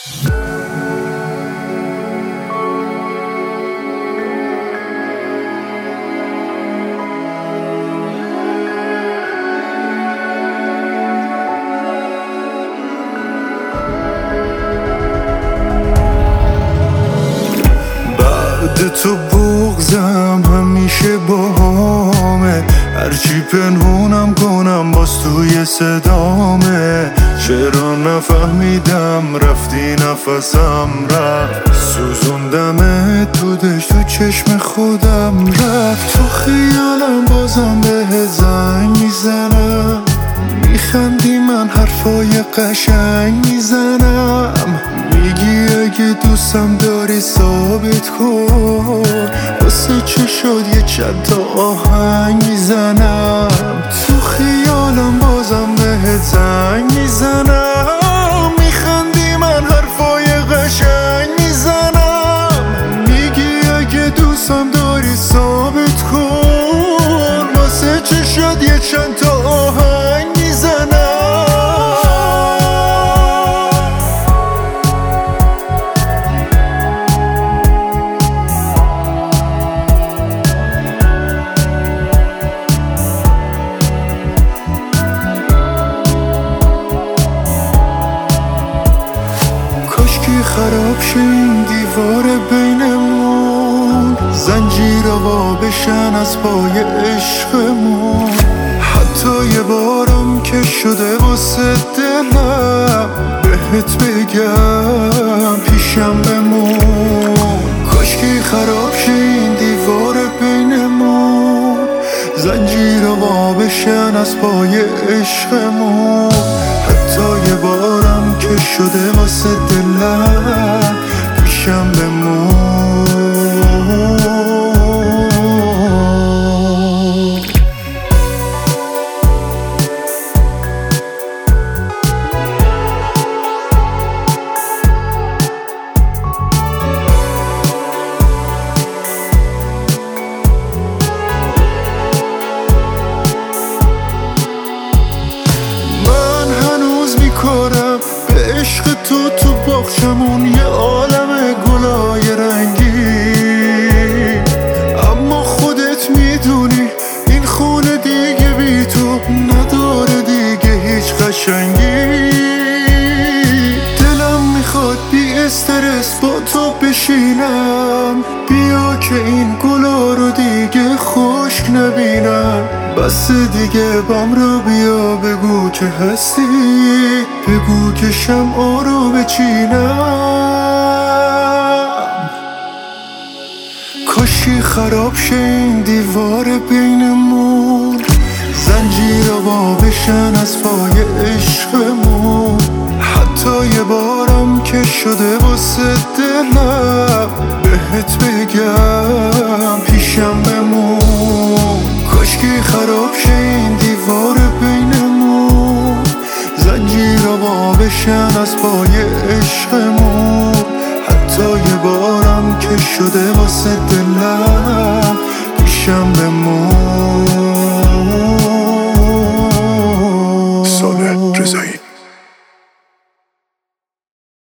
تو بغضم همیشه باهامه، هرچی پنهونم کنم باز توی صدامه. چرا نفهمیدم رفتی نفسم رفت، سوزوندم تو دشت تو چشم خودم رفت. تو خیالم بازم به زنگ میزنم، میخندی من حرفای قشنگ میزنم. میگی اگه دوستم داری ثابت کن، واسه چه شد یه چند تا آهنگ میزنم. تو خیالم بازم بهت زنگ میزنم، میخندی من حرفای قشنگ میزنم. میگی اگه دوستم داری ثابت کن، واسه چه شد یه چند تا آهنگ میزنم. خراب شه این دیوار بینمون، زنجیرها بشن از پای عشقمون. حتی یه بارم که شده واسه دلم، بهت بگم پیشم بمون. کاشکی خراب شه این دیوار بینمون، زنجیرها بشن از پای عشقمون. حتی یه بارم که شده واسه دلم، پیشم بمون. به عشق تو باغچمون یه عالم گلای رنگی، اما خودت میدونی این خونه دیگه بی تو نداره دیگه هیچ قشنگی. دلم میخواد بی استرس با تو بشینم، بیا که این گلا رو دیگه خشک نبینم. بس دیگه بام رو بیا بگو که هستی، بگو که شمعا رو بچینم. کاشی خراب شه این دیوار بینمون، زنجیرها بشن از پای عشقمون. حتی یه بارم که شده واسه دلم، بهت بگم پیشم بمون. کاشکی خراب شه این دیوار بینمون، زنجیرها بشن از پای عشقمون. حتی یه بارم که شده واسه دلم، پیشم بمون.